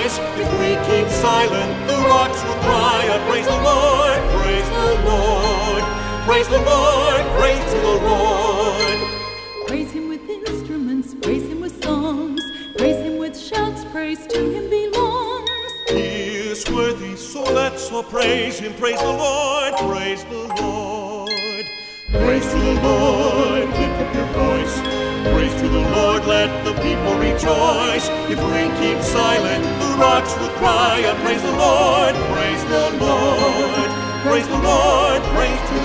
rejoice. If we keep silent, the rocks will cry out, praise the Lord, praise the Lord. Praise the Lord, praise to the Lord. Praise him with instruments, praise him with songs, praise him with shouts, praise to him belongs. He is worthy, so let's all praise him. Praise the Lord, praise the Lord. Praise to the Lord, lift up your voice. Praise to the Lord, let the people rejoice. If we keep silent, the rocks will cry out, praise the Lord, praise the Lord. Praise the Lord, praise to